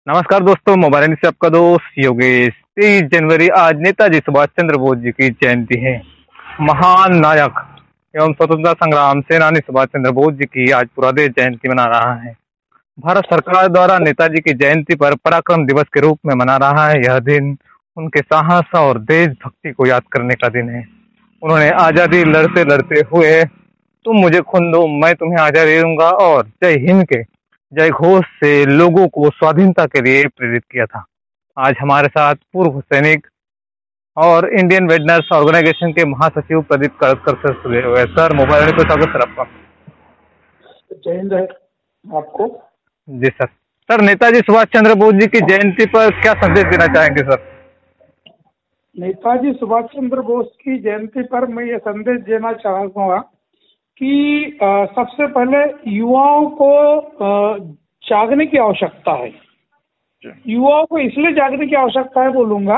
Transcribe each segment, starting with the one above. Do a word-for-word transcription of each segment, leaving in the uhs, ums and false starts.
नमस्कार दोस्तों, mobile news से आपका दोस्त योगेश। तेईस जनवरी आज नेताजी सुभाष चंद्र बोस जी की जयंती है। महान नायक एवं स्वतंत्रता संग्राम सेनानी सुभाष चंद्र बोस जी की आज पूरा देश जयंती मना रहा है। भारत सरकार द्वारा नेताजी की जयंती पर पराक्रम दिवस के रूप में मना रहा है। यह दिन उनके साहस और देशभक्ति को याद करने का दिन है। उन्होंने आजादी लड़ते लड़ते हुए तुम मुझे खून दो मैं तुम्हें आजादी दूंगा और जय हिंद के जय घोष से लोगों को स्वाधीनता के लिए प्रेरित किया था। आज हमारे साथ पूर्व सैनिक और इंडियन वेटनर्स ऑर्गेनाइजेशन के महासचिव प्रदीप कड़कर सर जुड़े हुए। सर, मोबाइल पर स्वागत सर आपका। जय हिंद है आपको। जी सर। सर, नेताजी सुभाष चंद्र बोस जी की जयंती पर क्या संदेश देना चाहेंगे सर? नेताजी सुभाष चंद्र बोस की जयंती पर मैं ये संदेश देना चाहूँगा कि आ, सबसे पहले युवाओं को आ, जागने की आवश्यकता है। युवाओं को इसलिए जागने की आवश्यकता है बोलूँगा,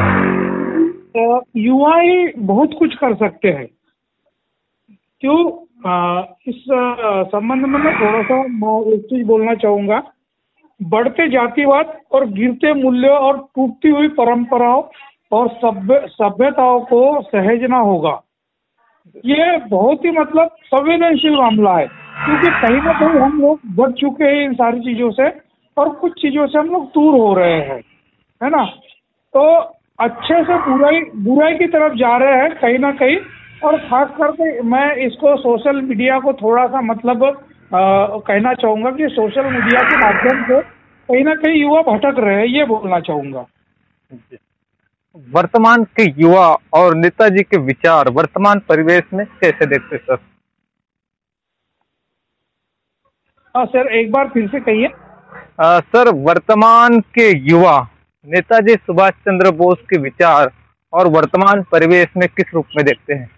युवा ही बहुत कुछ कर सकते हैं। क्यों? आ, इस संबंध में मैं थोड़ा सा एक चीज बोलना चाहूँगा। बढ़ते जातिवाद और गिरते मूल्यों और टूटती हुई परंपराओं और सभ्य सभ्यताओं को सहेजना होगा। ये बहुत ही मतलब संवेदनशील मामला है, क्योंकि कहीं ना कहीं हम लोग बढ़ चुके हैं इन सारी चीजों से और कुछ चीजों से हम लोग दूर हो रहे हैं, है ना। तो अच्छे से बुराई बुराई की तरफ जा रहे हैं कहीं ना कहीं। और खास करके मैं इसको सोशल मीडिया को थोड़ा सा मतलब आ, कहना चाहूँगा कि सोशल मीडिया के माध्यम से कहीं ना कहीं युवा भटक रहे हैं, ये बोलना चाहूँगा। वर्तमान के युवा और नेताजी के विचार वर्तमान परिवेश में कैसे देखते सर? हाँ सर, एक बार फिर से कहिए। सर, वर्तमान के युवा नेताजी सुभाष चंद्र बोस के विचार और वर्तमान परिवेश में किस रूप में देखते हैं?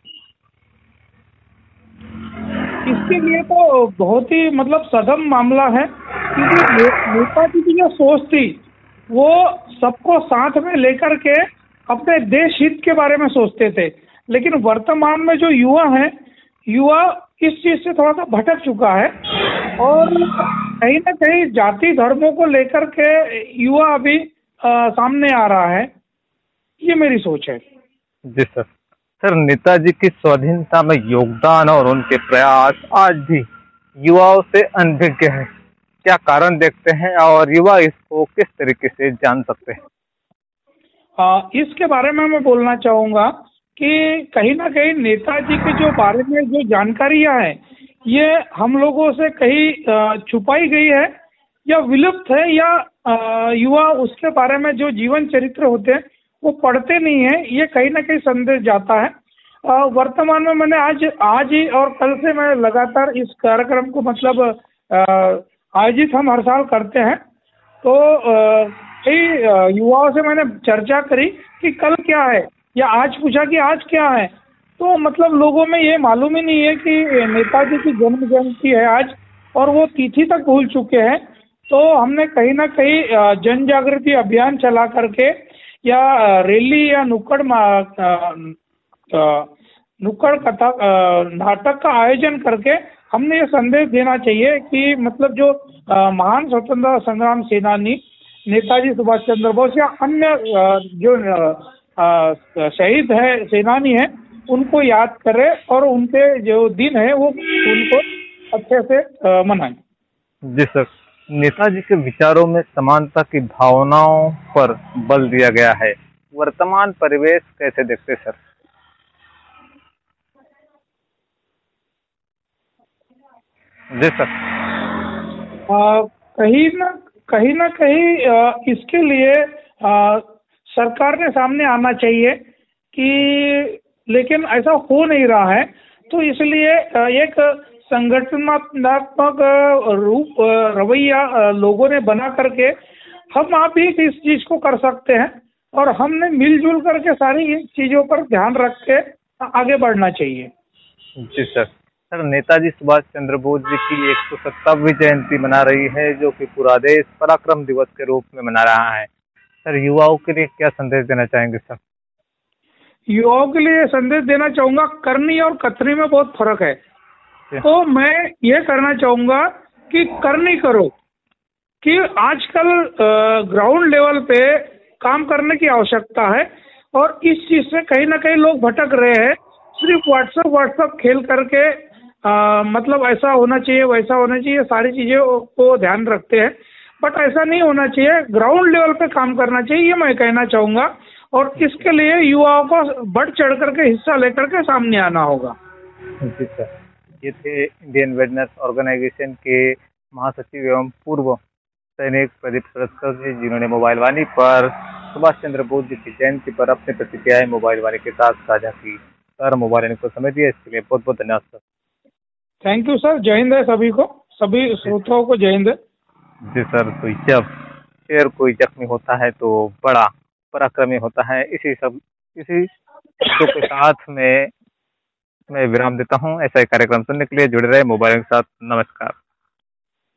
इसके लिए तो बहुत ही मतलब सदम मामला है, क्योंकि नेताजी की जो सोच थी वो सबको साथ में लेकर के अपने देश हित के बारे में सोचते थे। लेकिन वर्तमान में जो युवा है, युवा इस चीज से थोड़ा सा भटक चुका है और कहीं ना कहीं जाति धर्मों को लेकर के युवा अभी आ, सामने आ रहा है। ये मेरी सोच है। जी सर। सर, नेताजी की स्वाधीनता में योगदान और उनके प्रयास आज भी युवाओं से अनभिज्ञ है। क्या कारण देखते हैं और युवा इसको किस तरीके से जान सकते हैं? आ, इसके बारे में मैं बोलना चाहूँगा कि कहीं ना कहीं नेताजी के जो बारे में जो जानकारियाँ हैं, ये हम लोगों से कहीं छुपाई गई है या विलुप्त है, या आ, युवा उसके बारे में जो जीवन चरित्र होते हैं वो पढ़ते नहीं है। ये कहीं ना कहीं संदेश जाता है। आ, वर्तमान में मैंने आज आज ही और कल से मैं लगातार इस कार्यक्रम को मतलब आयोजित हम हर साल करते हैं। तो कई युवाओं से मैंने चर्चा करी कि कल क्या है, या आज पूछा कि आज क्या है। तो मतलब लोगों में ये मालूम ही नहीं है कि नेताजी की जन्म जयंती है आज, और वो तिथि तक भूल चुके हैं। तो हमने कहीं ना कहीं जन जागृति अभियान चला करके या रैली या नुक्कड़ नुक्कड़ कथा नाटक का आयोजन करके हमने ये संदेश देना चाहिए कि मतलब जो महान स्वतंत्रता संग्राम सेनानी नेताजी सुभाष चंद्र बोस या अन्य जो शहीद है, सेनानी है, उनको याद करें और उनके जो दिन है वो उनको अच्छे से मनाएं। जी सर। नेताजी के विचारों में समानता की भावनाओं पर बल दिया गया है। वर्तमान परिवेश कैसे देखते सर? जी सर। आ, कहीं ना कहीं ना कहीं आ, इसके लिए आ, सरकार ने सामने आना चाहिए कि, लेकिन ऐसा हो नहीं रहा है। तो इसलिए एक संगठनात्मक रूप रवैया लोगों ने बना करके हम आप ही इस चीज को कर सकते हैं, और हमने मिलजुल करके सारी इन चीजों पर ध्यान रख के आगे बढ़ना चाहिए। जी सर। सर, नेताजी सुभाष चंद्र बोस जी की एक सौ सत्तावीं जयंती मना रही है, जो कि पूरा देश पराक्रम दिवस के रूप में मना रहा है। सर, युवाओं के लिए क्या संदेश देना चाहेंगे सर? युवाओं के लिए संदेश देना चाहूँगा, करनी और कथनी में बहुत फर्क है। तो मैं ये करना चाहूँगा कि करनी करो, कि आजकल ग्राउंड लेवल पे काम करने की आवश्यकता है और इस चीज से कहीं ना कहीं लोग भटक रहे हैं। सिर्फ व्हाट्सएप व्हाट्सएप खेल करके आ, मतलब ऐसा होना चाहिए वैसा होना चाहिए सारी चीजों को ध्यान रखते हैं, बट ऐसा नहीं होना चाहिए। ग्राउंड लेवल पे काम करना चाहिए, ये मैं कहना चाहूंगा। और इसके लिए युवाओं को बढ़ चढ़ करके हिस्सा लेकर के सामने आना होगा। जी सर, ये थे इंडियन वेटनर्स ऑर्गेनाइजेशन के महासचिव एवं पूर्व सैनिक प्रदीप सरस्वत जी, जिन्होंने मोबाइल वाणी पर सुभाष चंद्र बोस जी की जयंती पर अपनी प्रतिक्रियाएं मोबाइल वाणी के साथ साझा की। सर, मोबाइल वाणी को समय दिया, इसके लिए बहुत बहुत धन्यवाद सर। Thank you sir. जय हिंद है सभी को, सभी श्रोताओं को जय हिंद है। जी सर, तो जब शेर कोई जख्मी होता है तो बड़ा पराक्रमी होता है, इसी सब इसी शब्दों के साथ में मैं विराम देता हूँ। ऐसा ही कार्यक्रम सुनने के लिए जुड़े रहे मोबाइल के साथ। नमस्कार।